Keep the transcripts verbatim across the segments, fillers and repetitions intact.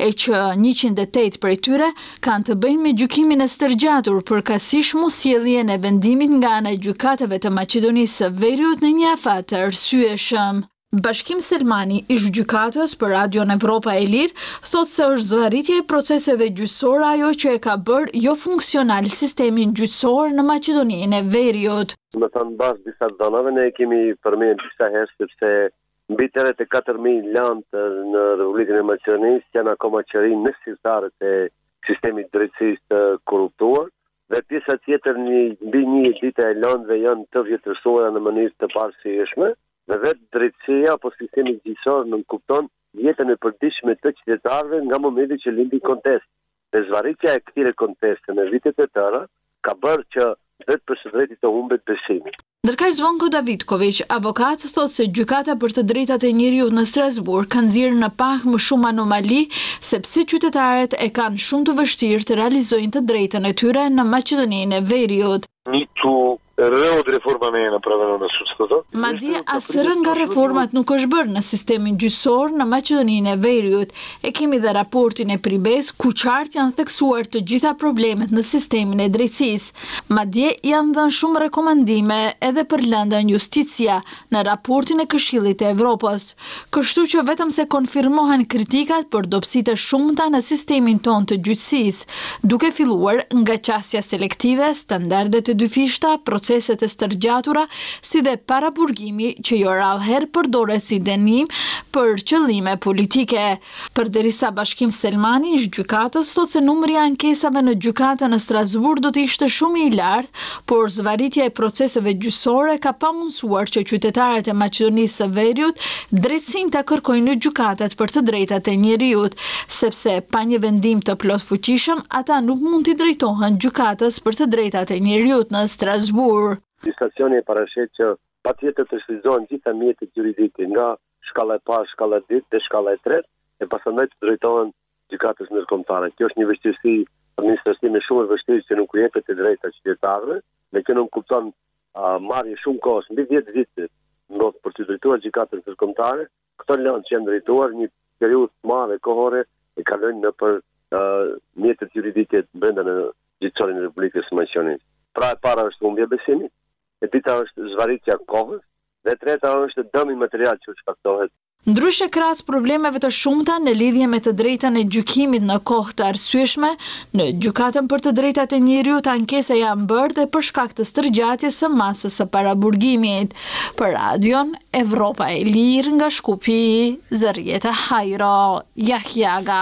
e që njëqind e tetë prej tyre kanë të bëjnë me gjykimin e stërgjatur për kasish mosjelljen e vendimit nga ana e gjykatave të Maqedonisë së Veriut në një afat të arsyeshëm. Bashkim Selmani, ish gjykatës për Radion Evropa e Lirë, thotë se është zvarritje e proceseve gjyqësore ajo që e ka bërë jo funksional sistemin gjyqësor në Maqedoninë e Veriut. Më thënë bas disa donave ne kemi përmendur disa herë sepse mbi tërët e katër mijë lantë në Republikën e Maqedonisë janë akoma qërin në sirtarët e sistemit drejtësisë të korruptuar dhe pjesa tjetër një, mbi një ditë e landëve janë të vjetërsuara në mënyrë të parësishme. Dhe vetë drejtësia apo sistemi gjyqësor nuk kupton jetën e përditshme të qytetarëve nga momenti që lindi kontest. Dhe zvarritja e këtyre konteste në vitet e tëra ka bërë që vetë për së drejti të humbet besimi. Ndërkaq Zvonko Davidković, avokat, thotë se gjykata për të drejtat e njeriut në Strasburg ka nxjerrë në pak më shumë anomali sepse qytetarët e kanë shumë të vështirë të realizojnë të drejtën e tyre në Maqedoninë e Veriut. Nitu rrëut reforma me në pravën në sudstëto. Madje asnjë nga reformat nuk është bërë në sistemin gjyqësor në Maqedoninë e Veriut. E kemi dhe raportin e Pribes ku qartë janë theksuar të gjitha problemet në sistemin e drejtësisë. Madje janë dhënë shumë rekomandime edhe për lëndën justicia në raportin e Këshillit të Evropës. Kështu që vetëm se konfirmohen kritikat për dobësitë e shumta në sistemin ton të gjyqësisë, duke filluar nga qasja selektive, standardet e dyfishta, proceset e stërgjatura, si dhe paraburgimi që jo rallëherë përdoret si dënim për qëllime politike. Përderisa Bashkim Selmani, ish gjykatës, thotë se numri i ankesave në gjykatën në Strasburg do të ishte shumë i lartë, por zvarritja e proceseve gjyqësore ka pamundsuar që qytetarët e Maqedonisë së Veriut drejtësinë ta kërkojnë në gjykatat për të drejtat e njeriut, sepse pa një vendim të plot fuqishëm, ata nuk mund t'i drejtohen gjykatës për të drejtat e njeriut në Strasburg. Legislacioni e parashet që patjetër të shfrytëzohen gjitha mjetet juridike nga shkalla e parë, shkalla e dytë dhe shkalla e tretë e pastaj të drejtohen gjykatës ndërkombëtare. Kjo është një vështirësi administrative shumë e vështirë që nuk u jepet e drejta qytetarëve, dhe që nuk kupton uh, marrje shumë kohës, mbi dhjetë vite ndodh për të drejtuar gjykatën ndërkombëtare. Këto lanë që janë drejtuar një periudhë të madhe kohore e kalojnë nëpër uh, mjetet juridike brenda në gjyqësorin e Republikës së Maqedonisë. Pra e para është humbja besimit, e dyta është zvarritja e kohës, dhe e treta është dëmi material që shkaktohet. Ndryshe krahas problemeve të shumta në lidhje me të drejtën e gjykimit në kohë të arsyeshme, në gjykatën për të drejtat e njeriut ankesa janë bërë dhe për shkak të stërgjatjes së masës së paraburgimit. Për Radion Evropa e Lirë nga Shkupi, Zërjeta Hajro, Jahjaga.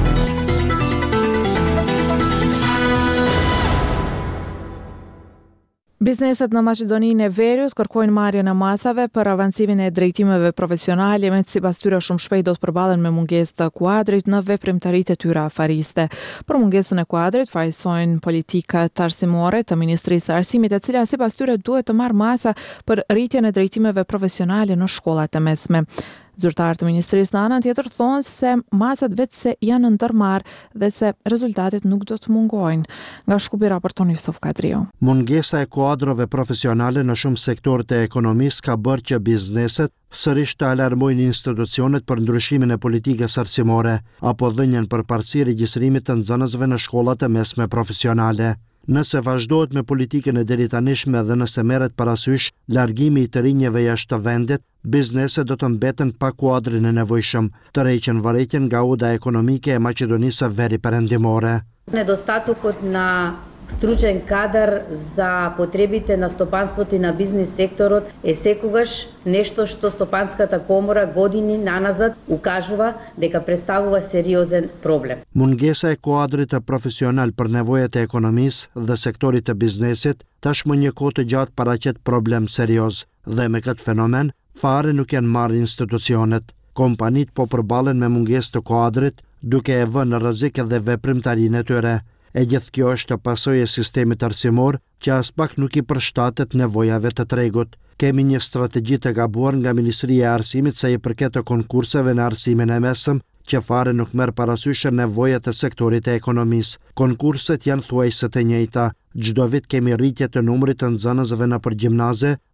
Bizneset në Maqedoninë e Veriut kërkojnë marrjen e masave për avancimin e drejtimeve profesionale, me sipas tyre shumë shpejt do të përballen me mungesë të kuadrit në veprimtaritë e tyre afariste. Për mungesën e kuadrit fajsojnë politikat arsimore të Ministrisë së Arsimit, e cila sipas tyre duhet të marrë masa për rritjen e drejtimeve profesionale në shkollat e mesme. Zyrtarët e Ministrisë në anën tjetër thonë se masat vetë se janë ndërmarrë dhe se rezultatet nuk do të mungojnë. Nga Shkupi raporton Yusuf Kadriu. Mungesa e kuadrove profesionale në shumë sektorët e ekonomisë ka bërë që bizneset sërish të alarmojnë institucionet për ndryshimin e politikës arsimore apo dhënien për parësi regjistrimit të nxënësve në shkollat e mesme profesionale. Nëse vazhdohet me politikën e deritanishme dhe nëse merret parasysh largimi i të rinjeve jashtë vendit, bizneset do të mbeten pa kuadrin e nevojshëm, të rreqen varetjen nga uda ekonomike e Maqedonisë së Veri Perëndimore. Недостатокот на стручен кадар за потребите на стопанството и на бизнес секторот е секогаш нешто што Стопанската комора години наназад укажува дека представува сериозен проблем. Mungesa e kuadrit të profesional për nevojat e ekonomisë dhe sektorit të biznesit tashmë një kohë të gjatë paraqet problem serioz dhe me këtë fenomen fare nuk janë marrë institucionet. Kompanit po përballen me mungesë të kuadrit duke e vënë në rrezik edhe veprimtarinë e tyre. E gjithë kjo është pasojë e sistemit arsimor që as pak nuk i përshtatet nevojave të tregut. Kemi një strategji të gabuar nga Ministria e Arsimit sa i përket të konkurseve në arsimin e mesëm, që fare nuk merr parasysh nevojat e sektorit e ekonomisë. Konkurset janë thuajse të njëjta. Çdo vit kemi rritje të numrit të nxënësve në përgjimnaze,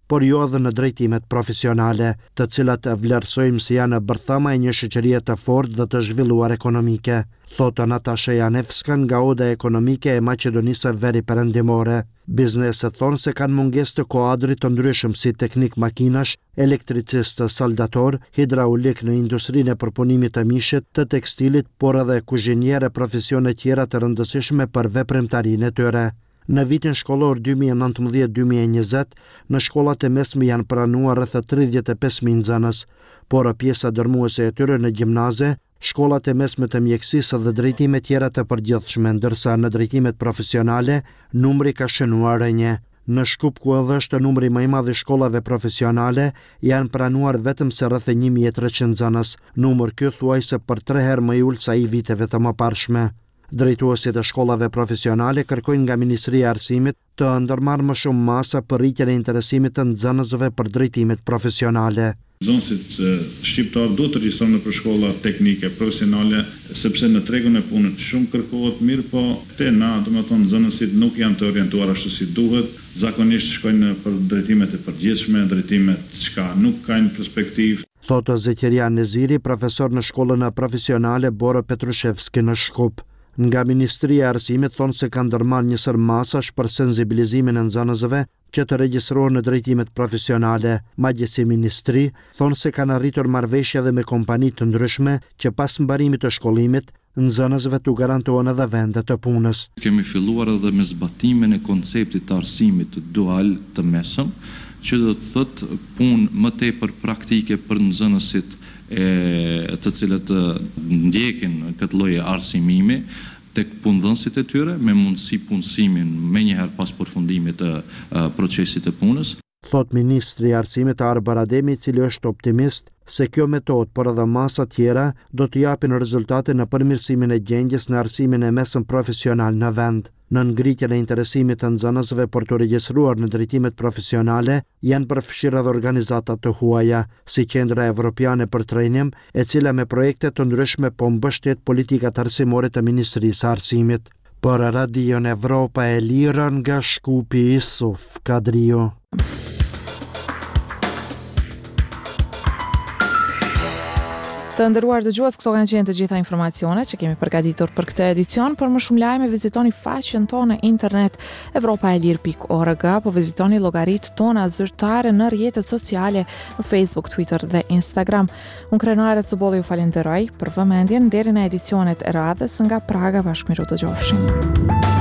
por jo edhe në drejtimet profesionale, të cilat vlerësojmë si janë bërthama e një shoqërie të fortë dhe të zhvilluar ekonomike, thotë Natasha Janevska nga Oda Ekonomike e Maqedonisë Veri Perëndimore. Bizneset thonë se kanë mungesë të kuadrit të ndryshëm si teknik makinash, elektricist, saldator, hidraulik në industrinë e përpunimit të mishit, të tekstilit, por edhe kuzhiniere, profesione tjera të rëndësishme për veprimtarinë e tyre. Në vitin shkollor dy mijë e nëntëmbëdhjetë dy mijë e njëzet, në shkollat e mesme janë pranuar rreth tridhjetë e pesë mijë nxënës, por pjesa dërmuese e tyre në gjimnaze, shkollat e mesme të mjekësisë dhe drejtime tjera të përgjithshme, ndërsa në drejtimet profesionale numri ka shënuar rënje. Në Shkup, ku edhe është numri më i madh i shkollave profesionale, janë pranuar vetëm se rreth një mijë e treqind nxënës, numër ky thuajse për tre herë më i ulët sa i viteve të mëparshme. Drejtuesit e shkollave profesionale kërkojnë nga Ministria e Arsimit të ndërmarrë më shumë masa për rritjen e interesimit të nxënësve për drejtimet profesionale. Nxënësit shqiptar duhet të regjistrojnë në shkolla teknike profesionale, sepse në tregun e punës shumë kërkohet, mirë, po te na, domethënë nxënësit nuk janë të orientuar ashtu si duhet, zakonisht shkojnë për drejtimet e përgjithshme, drejtimet që nuk kanë perspektivë. Thotë Zeqeria Neziri, profesor në shkollën profesionale Boro Petrushevski në Shkup. Nga Ministria e Arsimit thonë se kanë ndërmarrë një sër masash për sensibilizimin e nxënësve që të regjistrohen në drejtimet profesionale. Madje si ministri thonë se kanë arritur marrëveshje edhe me kompani të ndryshme që pas mbarimit të shkollimit nxënësve t'u garantohen edhe vende të punës. Kemi filluar edhe me zbatimin e konceptit të arsimit dual të mesëm, që do të thotë punë më tepër praktike për nxënësit e të cilët ndjekin këtë lloj arsimimi tek punëdhënësit e tyre, me mundësi punësimin me njëherë pas përfundimit të procesit të punës. Thot Ministri i Arsimit Arbar Ademi, i cili është optimist se kjo metodë, por edhe masa tjera, do të japin rezultate në përmirësimin e gjendjes në arsimin e mesëm profesional në vend. Në ngritjen e interesimit të nxënësve për të regjistruar në drejtimet profesionale, janë përfshirë edhe organizata të huaja, si Qendra Evropiane për Trajnim, e cila me projekte të ndryshme po mbështet politikat arsimore të Ministrisë së Arsimit. Për Radion Evropa e Lirë nga Shkupi, Isuf Kadrio. Të nderuar dëgjues, këto kanë qenë të gjitha informacionet që kemi përgatitur për këtë edicion. Për më shumë lajme vizitoni faqen tonë në internet evropa e lirë pikë org, po vizitoni llogaritë tona zyrtare në rrjetet sociale në Facebook, Twitter dhe Instagram. Unë Krenare Cobolli ju falenderoj për vëmendjen deri në edicionet e radhës nga Praga. Bashkëmiru të gjofshim.